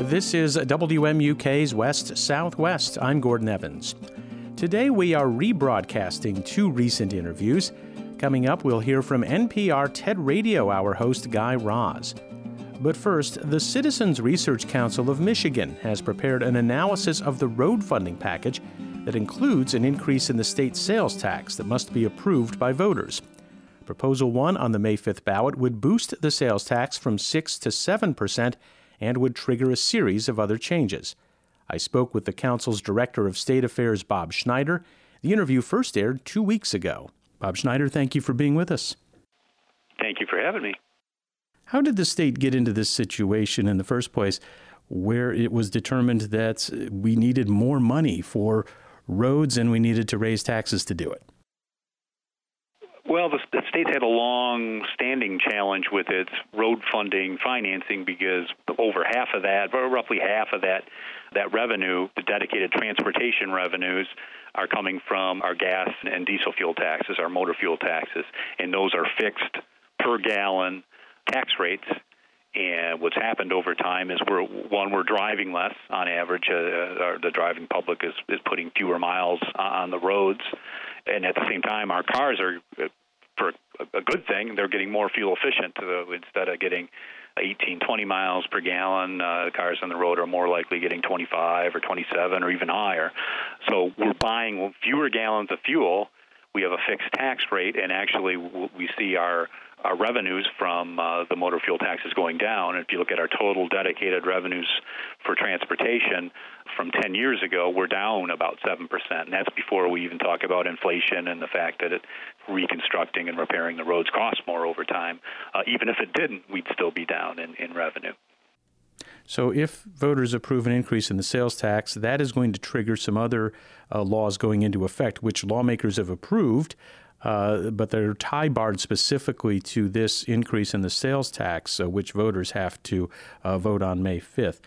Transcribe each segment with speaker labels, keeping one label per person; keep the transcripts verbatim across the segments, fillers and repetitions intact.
Speaker 1: This is W M U K's West Southwest. I'm Gordon Evans. Today we are rebroadcasting two recent interviews. Coming up, we'll hear from N P R TED Radio Hour host Guy Raz. But first, the Citizens Research Council of Michigan has prepared an analysis of the road funding package that includes an increase in the state sales tax that must be approved by voters. Proposal one on the May fifth ballot would boost the sales tax from six to seven percent and would trigger a series of other changes. I spoke with the council's Director of State Affairs, Bob Schneider. The interview first aired two weeks ago. Bob Schneider, thank you for being with us.
Speaker 2: Thank you for having me.
Speaker 1: How did the state get into this situation in the first place where it was determined that we needed more money for roads and we needed to raise taxes to do it?
Speaker 2: Well, the, the state had a long-standing challenge with its road funding financing because over half of that, or roughly half of that, that revenue, the dedicated transportation revenues, are coming from our gas and diesel fuel taxes, our motor fuel taxes, and those are fixed per gallon tax rates. And what's happened over time is we're one, we're driving less on average. Uh, our, the driving public is, is putting fewer miles on the roads, and at the same time, our cars are, for a good thing, they're getting more fuel efficient. Uh, instead of getting eighteen, twenty miles per gallon, uh, the cars on the road are more likely getting twenty-five or twenty-seven or even higher. So we're buying fewer gallons of fuel. We have a fixed tax rate, and actually we see our our revenues from uh, the motor fuel taxes going down. And if you look at our total dedicated revenues for transportation from ten years ago, we're down about seven percent. And that's before we even talk about inflation and the fact that it, reconstructing and repairing the roads costs more over time. Uh, even if it didn't, we'd still be down in, in revenue.
Speaker 1: So if voters approve an increase in the sales tax, that is going to trigger some other uh, laws going into effect, which lawmakers have approved. Uh, but they're tie-barred specifically to this increase in the sales tax, uh, which voters have to uh, vote on May fifth.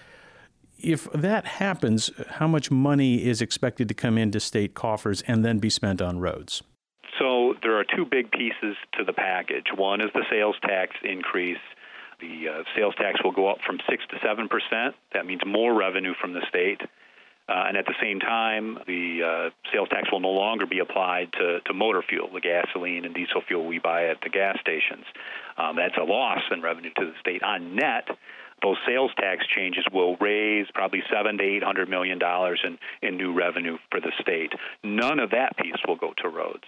Speaker 1: If that happens, how much money is expected to come into state coffers and then be spent on roads?
Speaker 2: So there are two big pieces to the package. One is the sales tax increase. The uh, sales tax will go up from six to seven percent. That means more revenue from the state. Uh, and at the same time, the uh, sales tax will no longer be applied to, to motor fuel, the gasoline and diesel fuel we buy at the gas stations. Um, that's a loss in revenue to the state. On net, those sales tax changes will raise probably seven to eight hundred million dollars in, in new revenue for the state. None of that piece will go to roads.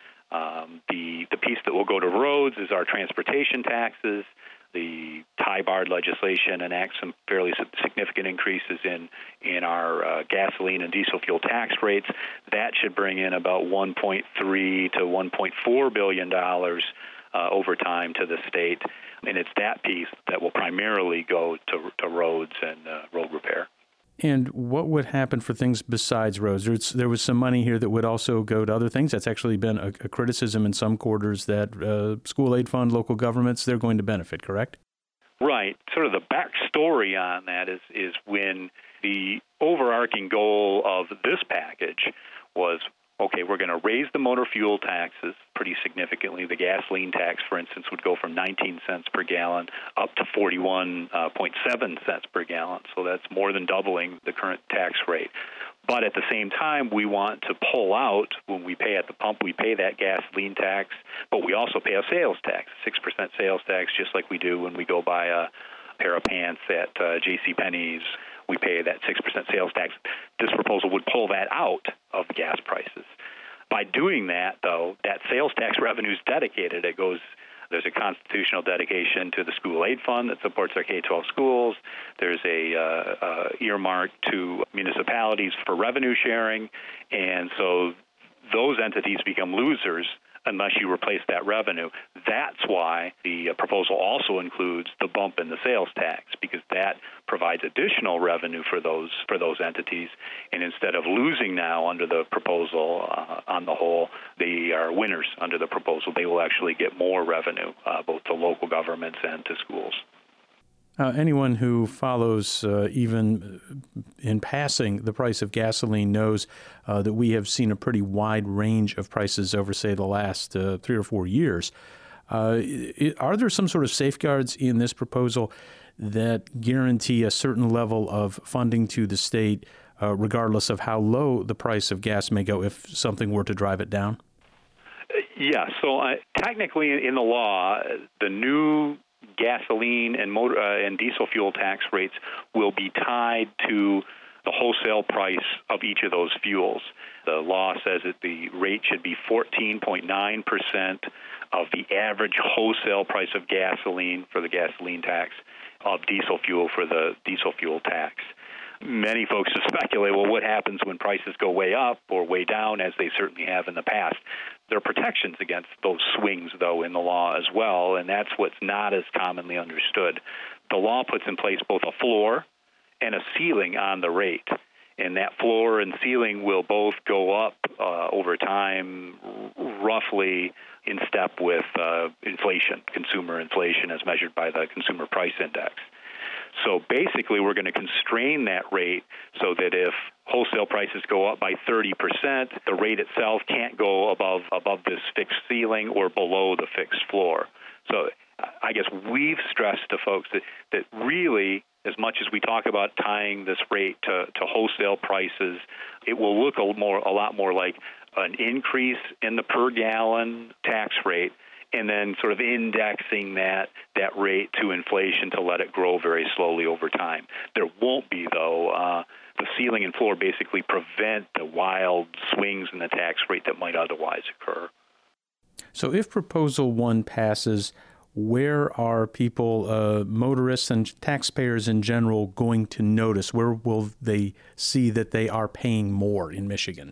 Speaker 2: Um, the the piece that will go to roads is our transportation taxes. The tie-barred legislation enacts some fairly significant increases in in our uh, gasoline and diesel fuel tax rates. That should bring in about one point three to one point four billion dollars uh, over time to the state, and it's that piece that will primarily go to, to roads and uh, road repair.
Speaker 1: And what would happen for things besides roads? There's, there was some money here that would also go to other things. That's actually been a, a criticism in some quarters that uh, school aid fund, local governments, they're going to benefit, correct?
Speaker 2: Right. Sort of the backstory on that is, is when the overarching goal of this package was, okay, we're going to raise the motor fuel taxes pretty significantly. The gasoline tax, for instance, would go from nineteen cents per gallon up to forty-one point seven cents per gallon. So that's more than doubling the current tax rate. But at the same time, we want to pull out, when we pay at the pump, we pay that gasoline tax, but we also pay a sales tax, six percent sales tax, just like we do when we go buy a pair of pants at uh, JCPenney's. We pay that six percent sales tax. This proposal would pull that out of the gas prices. By doing that, though, that sales tax revenue is dedicated. It goes, there's a constitutional dedication to the school aid fund that supports our K twelve schools. There's a uh, uh, earmark to municipalities for revenue sharing. And so those entities become losers unless you replace that revenue. That's why the proposal also includes the bump in the sales tax, because that provides additional revenue for those for those entities. And instead of losing now under the proposal, uh, on the whole, they are winners under the proposal. They will actually get more revenue, uh, both to local governments and to schools.
Speaker 1: Uh, anyone who follows uh, even in passing the price of gasoline knows uh, that we have seen a pretty wide range of prices over, say, the last uh, three or four years. Uh, are there some sort of safeguards in this proposal that guarantee a certain level of funding to the state, uh, regardless of how low the price of gas may go if something were to drive it down?
Speaker 2: Yeah, so uh, technically in the law, the new gasoline and motor uh, and diesel fuel tax rates will be tied to the wholesale price of each of those fuels. The law says that the rate should be fourteen point nine percent of the average wholesale price of gasoline for the gasoline tax, of diesel fuel for the diesel fuel tax. Many folks have speculated, well, what happens when prices go way up or way down, as they certainly have in the past? There are protections against those swings, though, in the law as well, and that's what's not as commonly understood. The law puts in place both a floor and a ceiling on the rate, and that floor and ceiling will both go up uh, over time, r- roughly in step with uh, inflation, consumer inflation as measured by the Consumer Price Index. So basically, we're going to constrain that rate so that if wholesale prices go up by thirty percent, the rate itself can't go above above this fixed ceiling or below the fixed floor. So I guess we've stressed to folks that, that really, as much as we talk about tying this rate to, to wholesale prices, it will look a, more, a lot more like an increase in the per gallon tax rate, and then sort of indexing that that rate to inflation to let it grow very slowly over time. There won't be, though. Uh, the ceiling and floor basically prevent the wild swings in the tax rate that might otherwise occur.
Speaker 1: So if Proposal one passes, where are people, uh, motorists and taxpayers in general, going to notice? Where will they see that they are paying more in Michigan?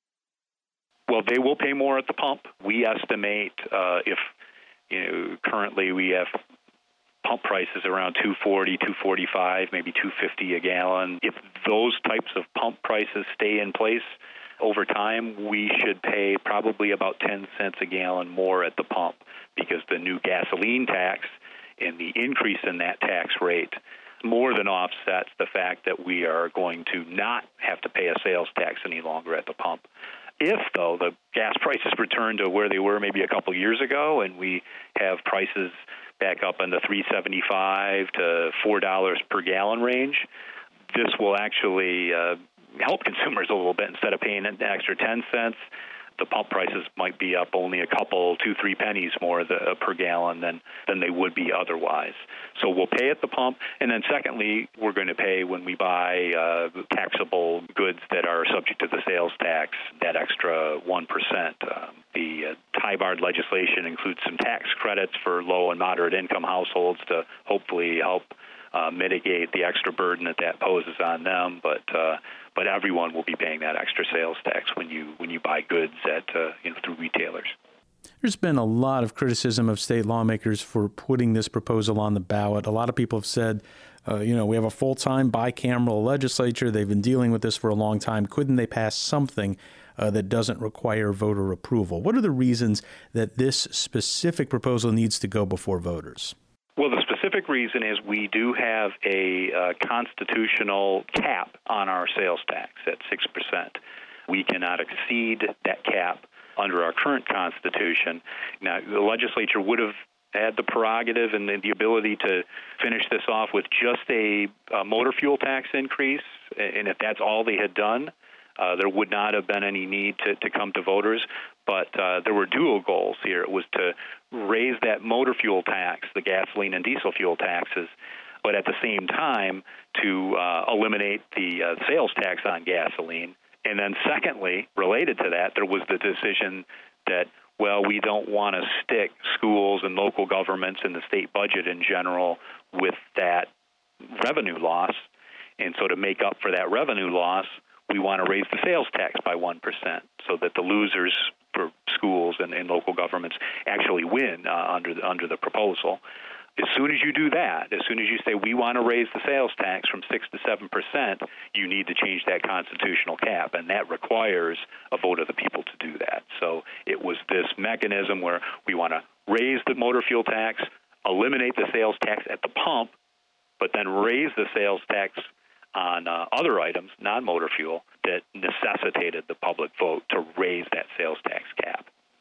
Speaker 2: Well, they will pay more at the pump. We estimate uh, if you know, currently we have pump prices around two forty, two forty-five, maybe two fifty a gallon. If those types of pump prices stay in place over time, we should pay probably about ten cents a gallon more at the pump, because the new gasoline tax and the increase in that tax rate more than offsets the fact that we are going to not have to pay a sales tax any longer at the pump. If, though, the gas prices return to where they were maybe a couple years ago, and we have prices back up in the three seventy-five to four dollars per gallon range, this will actually uh, help consumers a little bit. Instead of paying an extra ten cents, the pump prices might be up only a couple, two, three pennies more the, uh, per gallon than, than they would be otherwise. So we'll pay at the pump. And then secondly, we're going to pay when we buy uh, taxable goods that are subject to the sales tax, that extra one percent. Um, the uh, T I B A R D legislation includes some tax credits for low and moderate income households to hopefully help uh, mitigate the extra burden that that poses on them. But uh, but everyone will be paying that extra sales tax when you when you buy goods at uh, you know through retailers.
Speaker 1: There's been a lot of criticism of state lawmakers for putting this proposal on the ballot. A lot of people have said, uh, you know, we have a full-time bicameral legislature. They've been dealing with this for a long time. Couldn't they pass something uh, that doesn't require voter approval? What are the reasons that this specific proposal needs to go before voters?
Speaker 2: Well, the specific reason is we do have a uh, constitutional cap on our sales tax at six percent. We cannot exceed that cap under our current Constitution. Now, the legislature would have had the prerogative and the, the ability to finish this off with just a, a motor fuel tax increase, and if that's all they had done, uh, there would not have been any need to, to come to voters. But uh, there were dual goals here. It was to raise that motor fuel tax, the gasoline and diesel fuel taxes, but at the same time to uh, eliminate the uh, sales tax on gasoline. And then secondly, related to that, there was the decision that, well, we don't want to stick schools and local governments and the state budget in general with that revenue loss. And so to make up for that revenue loss, we want to raise the sales tax by one percent so that the losers for schools and, and local governments actually win uh, under the, under the proposal. As soon as you do that, as soon as you say we want to raise the sales tax from six to seven percent, you need to change that constitutional cap, and that requires a vote of the people to do that. So it was this mechanism where we want to raise the motor fuel tax, eliminate the sales tax at the pump, but then raise the sales tax on uh, other items, non-motor fuel, that necessitated the public vote to raise that sales tax cap.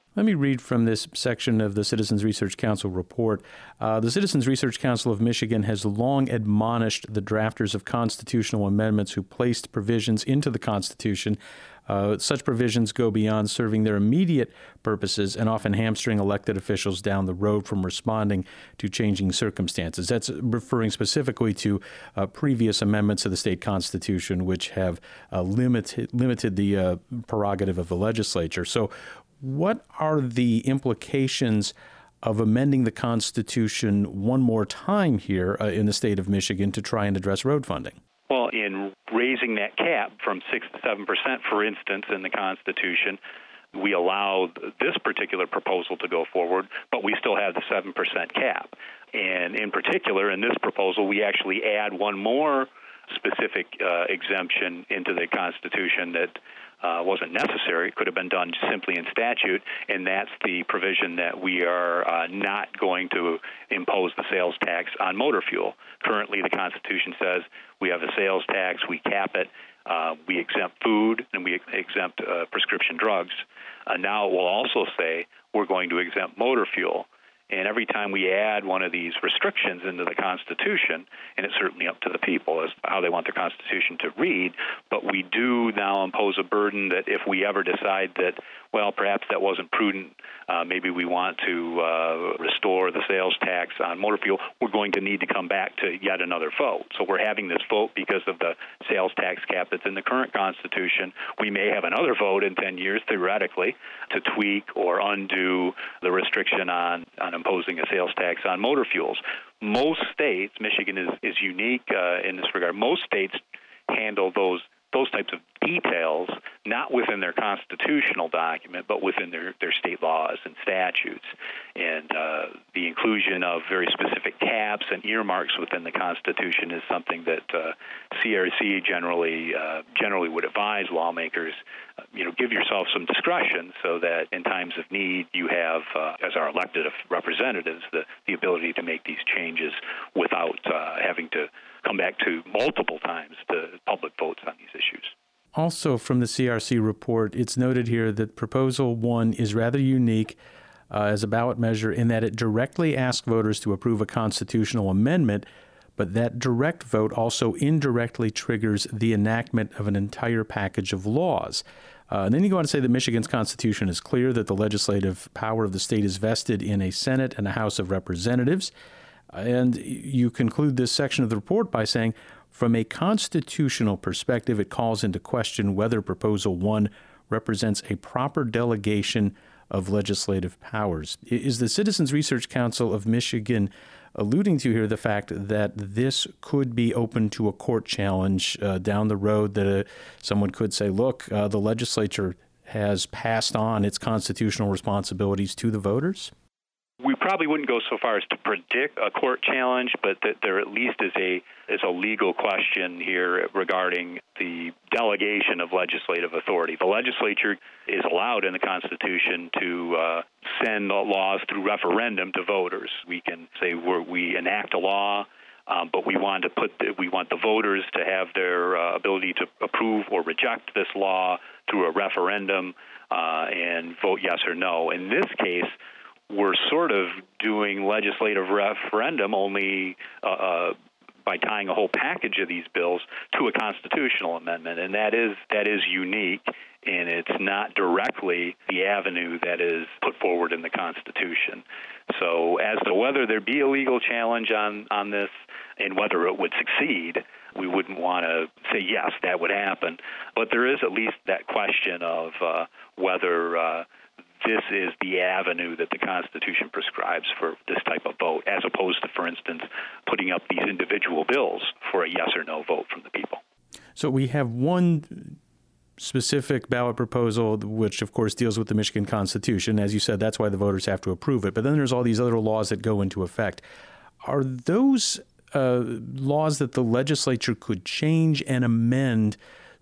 Speaker 1: Let me read from this section of the Citizens Research Council report. Uh, the Citizens Research Council of Michigan has long admonished the drafters of constitutional amendments who placed provisions into the Constitution. Uh, such provisions go beyond serving their immediate purposes and often hamstring elected officials down the road from responding to changing circumstances. That's referring specifically to uh, previous amendments to the state constitution, which have uh, limited limited the uh, prerogative of the legislature. So what are the implications of amending the Constitution one more time here uh, in the state of Michigan to try and address road funding?
Speaker 2: Well, in raising that cap from six to seven percent, for instance, in the Constitution, we allow this particular proposal to go forward, but we still have the seven percent cap. And in particular, in this proposal, we actually add one more specific uh, exemption into the Constitution that Uh, wasn't necessary. It could have been done simply in statute, and that's the provision that we are uh, not going to impose the sales tax on motor fuel. Currently, the Constitution says we have a sales tax, we cap it, uh, we exempt food, and we exempt uh, prescription drugs. Uh, now it will also say we're going to exempt motor fuel. And every time we add one of these restrictions into the Constitution, and it's certainly up to the people as how they want their Constitution to read, but we do now impose a burden that if we ever decide that, well, perhaps that wasn't prudent, uh, maybe we want to uh, restore the sales tax on motor fuel, we're going to need to come back to yet another vote. So we're having this vote because of the sales tax cap that's in the current Constitution. We may have another vote in ten years, theoretically, to tweak or undo the restriction on, on imposing a sales tax on motor fuels. Most states, Michigan is, is unique uh, in this regard, most states handle those those types of details not within their constitutional document, but within their, their state laws and statutes. And uh, the inclusion of very specific caps and earmarks within the Constitution is something that uh, C R C generally uh, generally would advise lawmakers, uh, you know, give yourself some discretion so that in times of need you have, uh, as our elected representatives, the, the ability to make these changes without uh, having to come back to multiple times to public votes on these issues.
Speaker 1: Also from the C R C report, it's noted here that Proposal one is rather unique uh, as a ballot measure in that it directly asks voters to approve a constitutional amendment, but that direct vote also indirectly triggers the enactment of an entire package of laws. Uh, and then you go on to say that Michigan's Constitution is clear that the legislative power of the state is vested in a Senate and a House of Representatives. And you conclude this section of the report by saying, from a constitutional perspective, it calls into question whether Proposal one represents a proper delegation of legislative powers. Is the Citizens Research Council of Michigan alluding to here the fact that this could be open to a court challenge uh, down the road, that uh, someone could say, look, uh, the legislature has passed on its constitutional responsibilities to the voters?
Speaker 2: We probably wouldn't go so far as to predict a court challenge, but that there at least is a is a legal question here regarding the delegation of legislative authority. The legislature is allowed in the Constitution to uh, send laws through referendum to voters. We can say we're, we enact a law, um, but we want to put the, we want the voters to have their uh, ability to approve or reject this law through a referendum uh, and vote yes or no. In this case, we're sort of doing legislative referendum only uh, uh, by tying a whole package of these bills to a constitutional amendment, and that is that is unique, and it's not directly the avenue that is put forward in the Constitution. So as to whether there be a legal challenge on, on this and whether it would succeed, we wouldn't want to say, yes, that would happen. But there is at least that question of uh, whether uh, this is the avenue that the Constitution prescribes for this type of vote, as opposed to, for instance, putting up these individual bills for a yes or no vote from the people.
Speaker 1: So we have one specific ballot proposal, which, of course, deals with the Michigan Constitution. As you said, that's why the voters have to approve it. But then there's all these other laws that go into effect. Are those uh, laws that the legislature could change and amend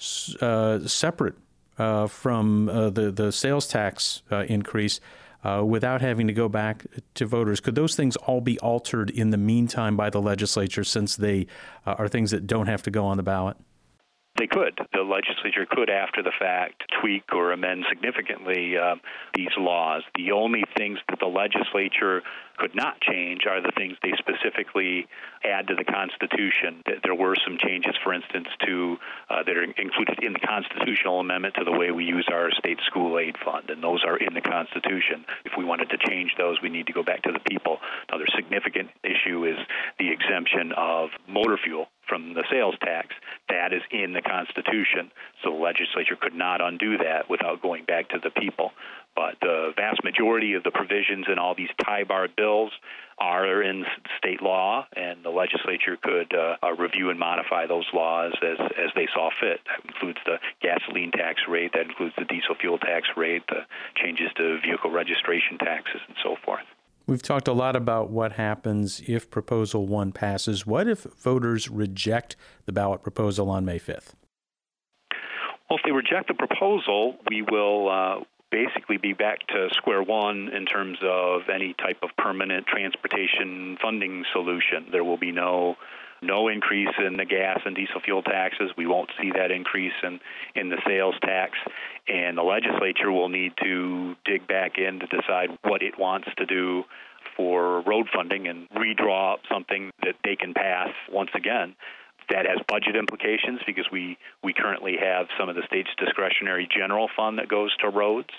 Speaker 1: uh, separate Uh, from uh, the, the sales tax uh, increase uh, without having to go back to voters? Could those things all be altered in the meantime by the legislature, since they uh, are things that don't have to go on the ballot?
Speaker 2: They could. The legislature could, after the fact, tweak or amend significantly uh, these laws. The only things that the legislature could not change are the things they specifically add to the Constitution. There were some changes, for instance, to uh, that are included in the constitutional amendment to the way we use our state school aid fund, and those are in the Constitution. If we wanted to change those, we need to go back to the people. Another significant issue is the exemption of motor fuel from the sales tax. That is in the Constitution, so the legislature could not undo that without going back to the people. But the vast majority of the provisions in all these tie-bar bills are in state law, and the legislature could uh, uh, review and modify those laws as, as they saw fit. That includes the gasoline tax rate, that includes the diesel fuel tax rate, the changes to vehicle registration taxes, and so forth.
Speaker 1: We've talked a lot about what happens if Proposal one passes. What if voters reject the ballot proposal on May fifth?
Speaker 2: Well, if they reject the proposal, we will uh, basically be back to square one in terms of any type of permanent transportation funding solution. There will be no no increase in the gas and diesel fuel taxes. We won't see that increase in, in the sales tax. And the legislature will need to dig back in to decide what it wants to do for road funding and redraw up something that they can pass once again. That has budget implications because we, we currently have some of the state's discretionary general fund that goes to roads.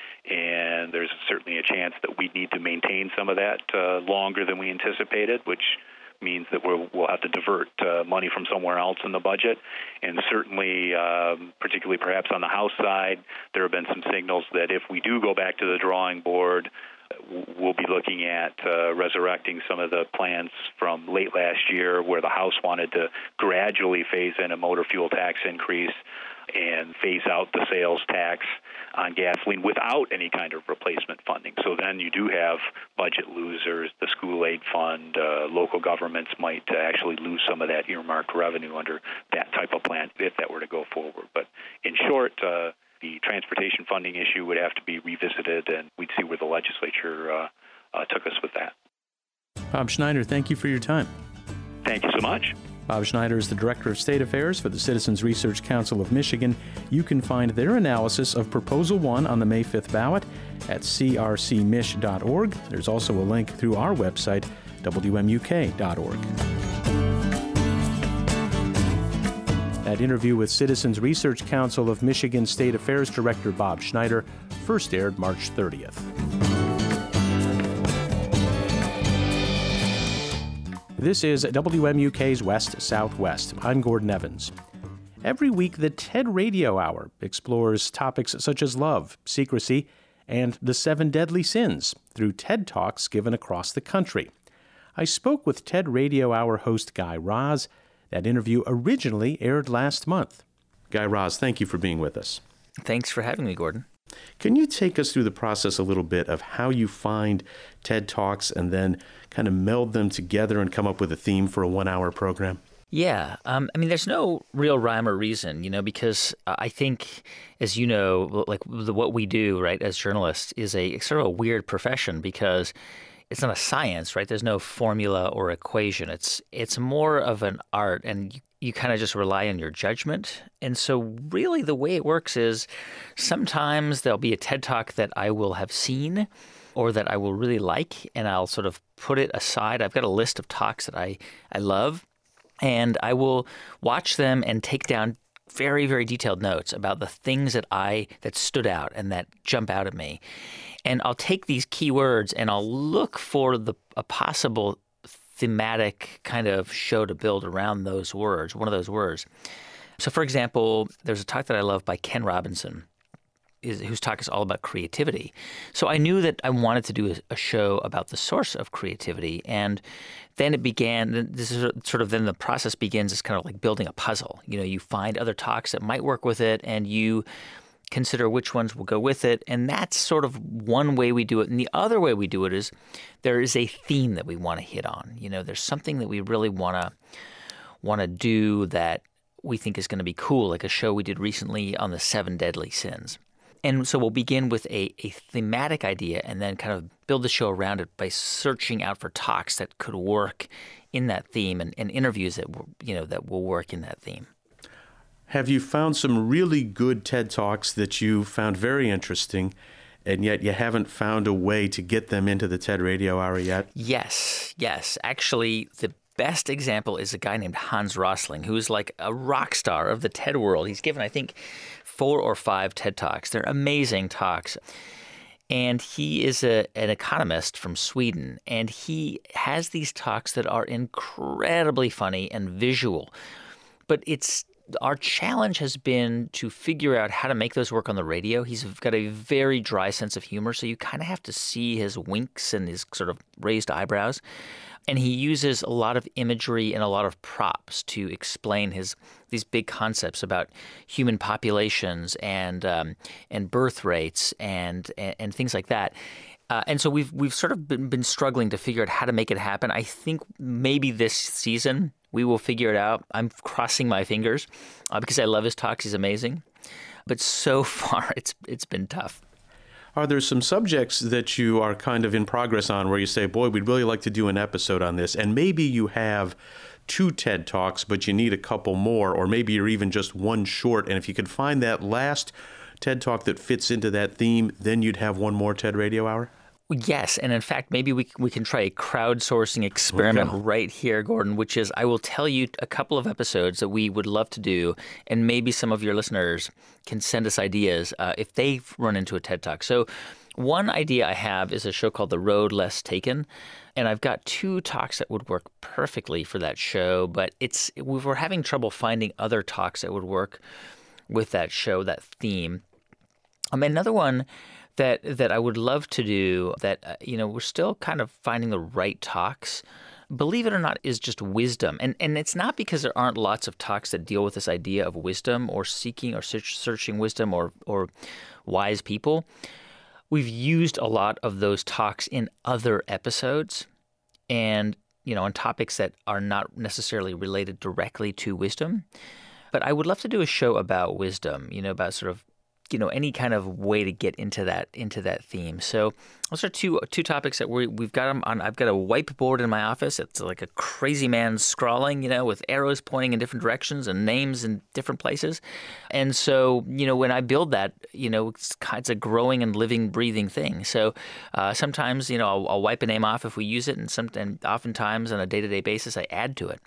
Speaker 2: And there's certainly a chance that we need to maintain some of that uh, longer than we anticipated, which means that we'll, we'll have to divert uh, money from somewhere else in the budget. And certainly, um, particularly perhaps on the House side, there have been some signals that if we do go back to the drawing board, we'll be looking at uh, resurrecting some of the plans from late last year where the House wanted to gradually phase in a motor fuel tax increase and phase out the sales tax on gasoline without any kind of replacement funding. So then you do have budget losers. The school aid fund, uh, local governments might uh, actually lose some of that earmarked revenue under that type of plan if that were to go forward. But in short, uh, the transportation funding issue would have to be revisited, and we'd see where the legislature uh, uh, took us with that.
Speaker 1: Bob Schneider, thank you for your time.
Speaker 2: Thank you so much.
Speaker 1: Bob Schneider is the Director of State Affairs for the Citizens Research Council of Michigan. You can find their analysis of Proposal one on the May fifth ballot at c r c mich dot org. There's also a link through our website, w m u k dot org. That interview with Citizens Research Council of Michigan State Affairs Director Bob Schneider first aired March thirtieth. This is W M U K's West Southwest. I'm Gordon Evans. Every week, the TED Radio Hour explores topics such as love, secrecy, and the seven deadly sins through TED Talks given across the country. I spoke with TED Radio Hour host Guy Raz. That interview originally aired last month. Guy Raz, thank you for being with us.
Speaker 3: Thanks for having me, Gordon.
Speaker 1: Can you take us through the process a little bit of how you find TED Talks and then kind of meld them together and come up with a theme for a one-hour program?
Speaker 3: Yeah. Um, I mean, there's no real rhyme or reason, you know, because I think, as you know, like the, what we do, right, as journalists is a sort of a weird profession because it's not a science, right? There's no formula or equation. It's it's more of an art, and you, you kind of just rely on your judgment. And so really the way it works is sometimes there'll be a TED Talk that I will have seen or that I will really like, and I'll sort of put it aside. I've got a list of talks that I, I love, and I will watch them and take down very, very detailed notes about the things that I that stood out and that jump out at me. And I'll take these keywords and I'll look for the a possible thematic kind of show to build around those words, one of those words. So, for example, there's a talk that I love by Ken Robinson, is, whose talk is all about creativity. So I knew that I wanted to do a, a show about the source of creativity, and then it began, this is sort of then the process begins as kind of like building a puzzle. You know, you find other talks that might work with it, and you consider which ones will go with it, and that's sort of one way we do it. And the other way we do it is there is a theme that we want to hit on. You know, there's something that we really want to want to do that we think is going to be cool, like a show we did recently on the seven deadly sins. And so we'll begin with a, a thematic idea and then kind of build the show around it by searching out for talks that could work in that theme and, and interviews that, you know, that will work in that theme.
Speaker 1: Have you found some really good TED Talks that you found very interesting, and yet you haven't found a way to get them into the TED Radio Hour yet?
Speaker 3: Yes, yes. Actually, the best example is a guy named Hans Rosling, who is like a rock star of the TED world. He's given, I think, four or five TED Talks. They're amazing talks. And he is a, an economist from Sweden, and he has these talks that are incredibly funny and visual. But it's our challenge has been to figure out how to make those work on the radio. He's got a very dry sense of humor, so you kind of have to see his winks and his sort of raised eyebrows. And he uses a lot of imagery and a lot of props to explain his these big concepts about human populations and um, and birth rates and, and and things like that. Uh, and so we've we've sort of been, been struggling to figure out how to make it happen. I think maybe this season we will figure it out. I'm crossing my fingers uh, because I love his talks. He's amazing. But so far, it's it's been tough.
Speaker 1: Are there some subjects that you are kind of in progress on where you say, boy, we'd really like to do an episode on this, and maybe you have two TED Talks, but you need a couple more, or maybe you're even just one short, and if you could find that last TED Talk that fits into that theme, then you'd have one more TED Radio Hour?
Speaker 3: Yes, and in fact, maybe we we can try a crowdsourcing experiment okay. right here, Gordon, which is I will tell you a couple of episodes that we would love to do, and maybe some of your listeners can send us ideas uh, if they've run into a TED Talk. So one idea I have is a show called The Road Less Taken, and I've got two talks that would work perfectly for that show, but it's we're having trouble finding other talks that would work with that show, that theme. Um, another one that that I would love to do that, uh, you know, we're still kind of finding the right talks, believe it or not, is just wisdom. And and it's not because there aren't lots of talks that deal with this idea of wisdom or seeking or search, searching wisdom or or wise people. We've used a lot of those talks in other episodes and, you know, on topics that are not necessarily related directly to wisdom. But I would love to do a show about wisdom, you know, about sort of you know, any kind of way to get into that into that theme. So those are two two topics that we we've got them on. I've got a whiteboard in my office. It's like a crazy man scrawling, you know, with arrows pointing in different directions and names in different places. And so, you know, when I build that, you know, it's, it's a growing and living, breathing thing. So uh, sometimes, you know, I'll, I'll wipe a name off if we use it, and some, and oftentimes on a day-to-day basis, I add to it.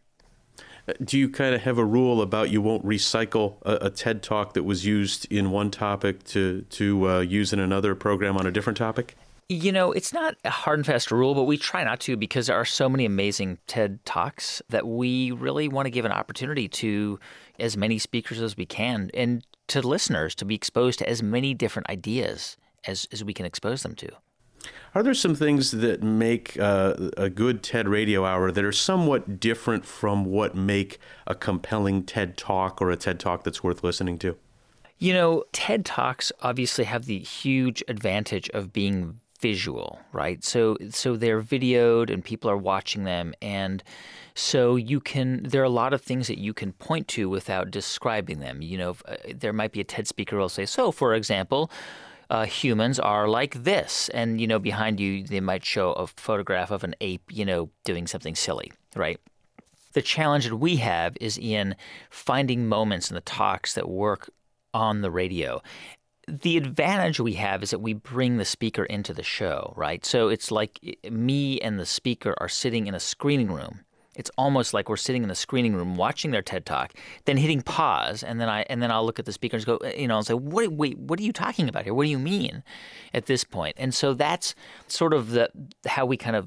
Speaker 1: Do you kind of have a rule about you won't recycle a, a TED Talk that was used in one topic to, to uh, use in another program on a different topic?
Speaker 3: You know, it's not a hard and fast rule, but we try not to because there are so many amazing TED Talks that we really want to give an opportunity to as many speakers as we can and to listeners to be exposed to as many different ideas as, as we can expose them to.
Speaker 1: Are there some things that make uh, a good TED Radio Hour that are somewhat different from what make a compelling TED Talk or a TED Talk that's worth listening to?
Speaker 3: You know, TED Talks obviously have the huge advantage of being visual, right? So so they're videoed and people are watching them. And so you can, there are a lot of things that you can point to without describing them. You know, uh, there might be a TED speaker who will say, so for example, Uh, humans are like this. And, you know, behind you, they might show a photograph of an ape, you know, doing something silly, right? The challenge that we have is in finding moments in the talks that work on the radio. The advantage we have is that we bring the speaker into the show, right? So it's like me and the speaker are sitting in a screening room. It's almost like we're sitting in the screening room watching their TED Talk, then hitting pause, and then I and then I'll look at the speaker and go, you know, and say, "What? Wait, what are you talking about here? What do you mean?" At this point, and so that's sort of the how we kind of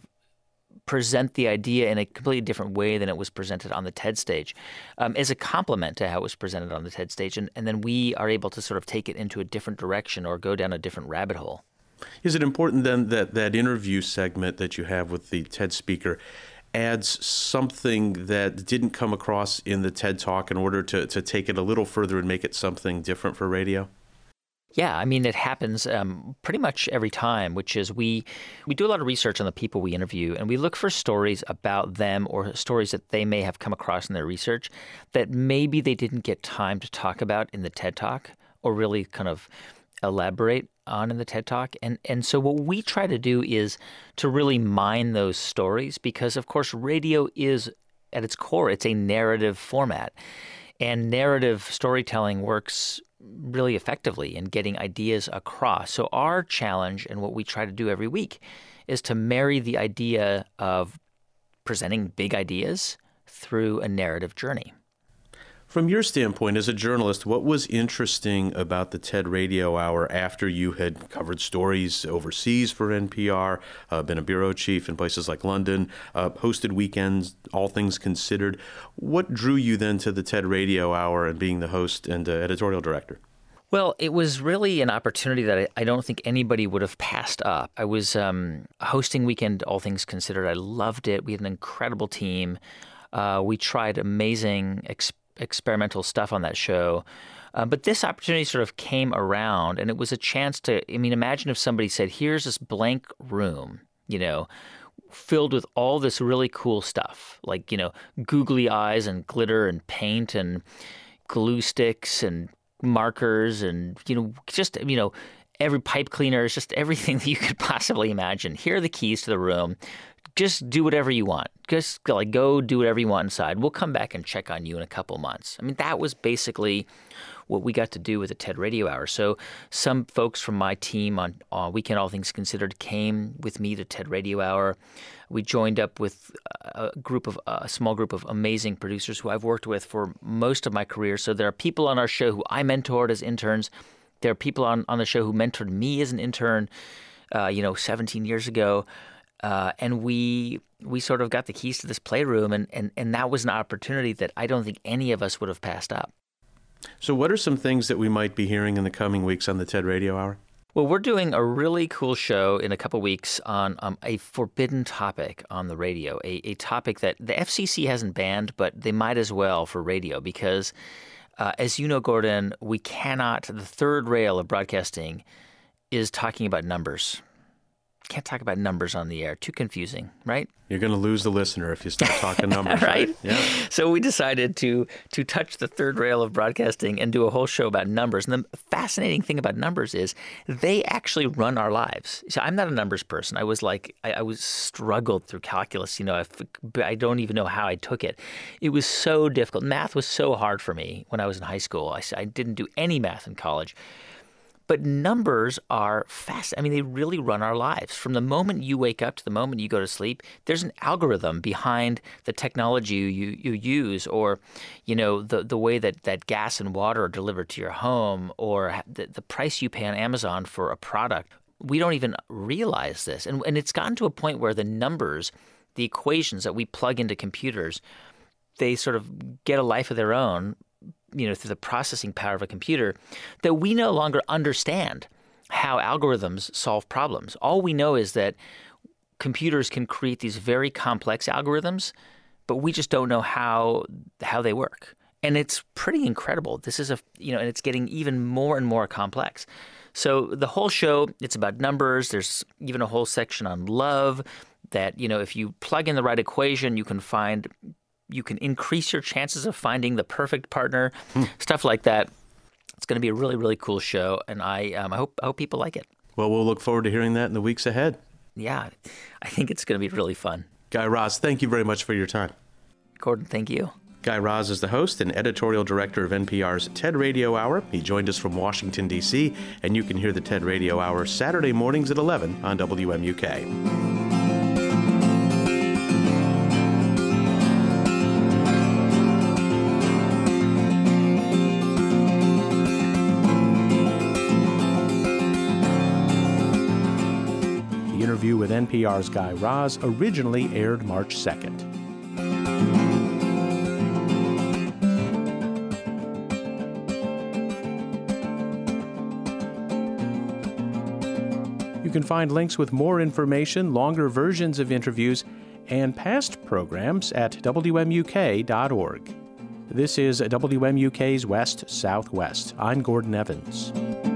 Speaker 3: present the idea in a completely different way than it was presented on the TED stage, um, as a complement to how it was presented on the TED stage, and and then we are able to sort of take it into a different direction or go down a different rabbit hole.
Speaker 1: Is it important then that that interview segment that you have with the TED speaker adds something that didn't come across in the TED Talk in order to, to take it a little further and make it something different for radio?
Speaker 3: Yeah, I mean, it happens um, pretty much every time, which is we we do a lot of research on the people we interview, and we look for stories about them or stories that they may have come across in their research that maybe they didn't get time to talk about in the TED Talk or really kind of elaborate on in the TED Talk. And and so what we try to do is to really mine those stories because, of course, radio is, at its core, it's a narrative format. And narrative storytelling works really effectively in getting ideas across. So our challenge and what we try to do every week is to marry the idea of presenting big ideas through a narrative journey.
Speaker 1: From your standpoint as a journalist, what was interesting about the TED Radio Hour after you had covered stories overseas for N P R, uh, been a bureau chief in places like London, uh, hosted weekends, all things considered? What drew you then to the TED Radio Hour and being the host and uh, editorial director?
Speaker 3: Well, it was really an opportunity that I, I don't think anybody would have passed up. I was um, hosting Weekend All Things Considered. I loved it. We had an incredible team. Uh, we tried amazing ex- experimental stuff on that show. Uh, but this opportunity sort of came around, and it was a chance to, I mean, imagine if somebody said, here's this blank room, you know, filled with all this really cool stuff, like, you know, googly eyes and glitter and paint and glue sticks and markers and, you know, just, you know, every pipe cleaners, just everything that you could possibly imagine. Here are the keys to the room. Just do whatever you want. Just like go do whatever you want inside. We'll come back and check on you in a couple months. I mean, that was basically what we got to do with the TED Radio Hour. So some folks from my team on uh, Weekend All Things Considered came with me to TED Radio Hour. We joined up with a group of a small group of amazing producers who I've worked with for most of my career. So there are people on our show who I mentored as interns. There are people on, on the show who mentored me as an intern, uh, you know, seventeen years ago. Uh, and we we sort of got the keys to this playroom, and, and, and that was an opportunity that I don't think any of us would have passed up.
Speaker 1: So what are some things that we might be hearing in the coming weeks on the TED Radio Hour?
Speaker 3: Well, we're doing a really cool show in a couple weeks on um, a forbidden topic on the radio, a, a topic that the F C C hasn't banned, but they might as well for radio because, uh, as you know, Gordon, we cannot, the third rail of broadcasting is talking about numbers. Can't talk about numbers on the air. Too confusing, right?
Speaker 1: You're going to lose the listener if you start talking numbers,
Speaker 3: right?
Speaker 1: right? Yeah.
Speaker 3: So we decided to to touch the third rail of broadcasting and do a whole show about numbers. And the fascinating thing about numbers is they actually run our lives. So I'm not a numbers person. I was like, I, I was struggled through calculus. You know, I, I don't even know how I took it. It was so difficult. Math was so hard for me when I was in high school. I, I didn't do any math in college. But numbers are fast. I mean, they really run our lives. From the moment you wake up to the moment you go to sleep, there's an algorithm behind the technology you, you use, or, you know, the, the way that, that gas and water are delivered to your home, or the, the price you pay on Amazon for a product. We don't even realize this. And, and it's gotten to a point where the numbers, the equations that we plug into computers, they sort of get a life of their own, you know, through the processing power of a computer, that we no longer understand how algorithms solve problems. All we know is that computers can create these very complex algorithms, but we just don't know how how they work. And it's pretty incredible. This is a, you know, and it's getting even more and more complex. So the whole show, it's about numbers. There's even a whole section on love that, you know, if you plug in the right equation, you can find you can increase your chances of finding the perfect partner, hmm. stuff like that. It's going to be a really, really cool show, and I um, I hope I hope people like it.
Speaker 1: Well, we'll look forward to hearing that in the weeks ahead.
Speaker 3: Yeah, I think it's going to be really fun.
Speaker 1: Guy Raz, thank you very much for your time.
Speaker 3: Gordon, thank you.
Speaker 1: Guy Raz is the host and editorial director of N P R's TED Radio Hour. He joined us from Washington, D C, and you can hear the TED Radio Hour Saturday mornings at eleven on W M U K. The interview with N P R's Guy Raz originally aired March second. You can find links with more information, longer versions of interviews, and past programs at W M U K dot org. This is W M U K's West Southwest. I'm Gordon Evans.